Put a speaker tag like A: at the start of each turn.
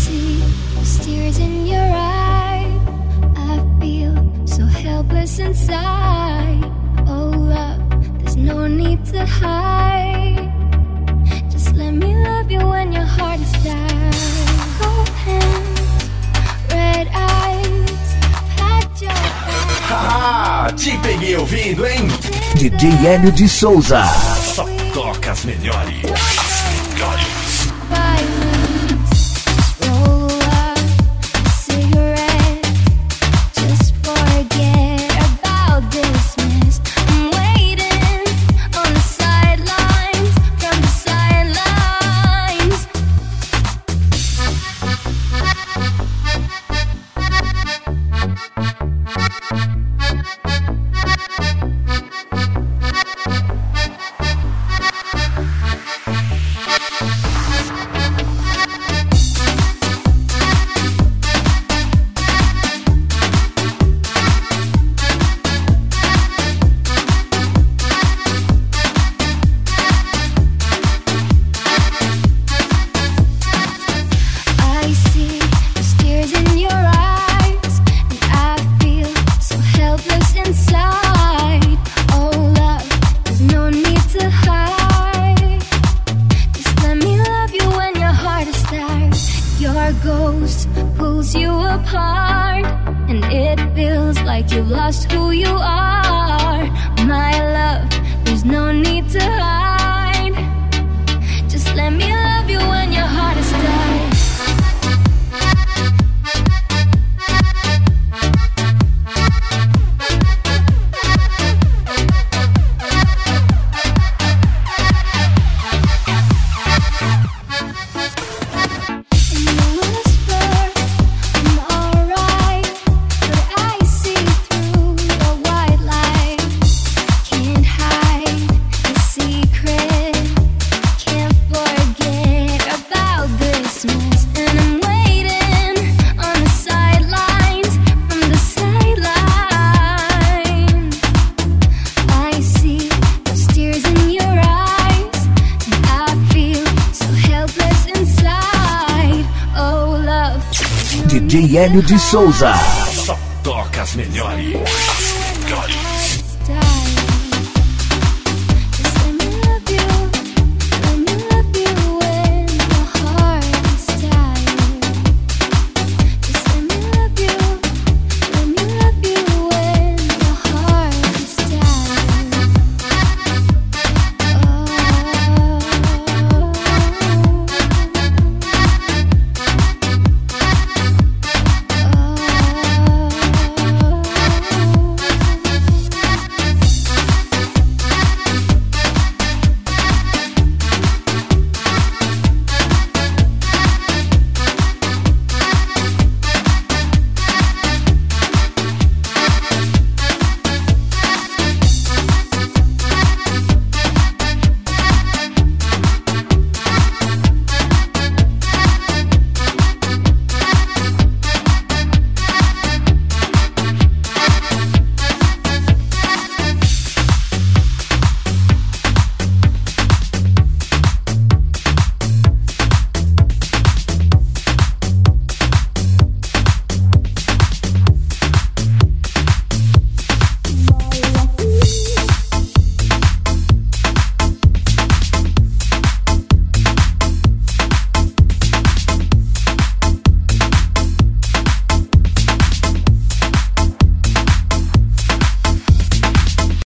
A: see those tears in your eyes. I feel so helpless inside. Oh love, there's no need to hide. Just let me love you when your heart is down. Cold hands, red eyes, pat your back.
B: Haha, te peguei ouvindo, hein?
C: DJ Hélio de Souza.
B: Só toca as melhores. As melhores.
C: DJ Hélio de Souza.
B: Só toca as melhores. As melhores.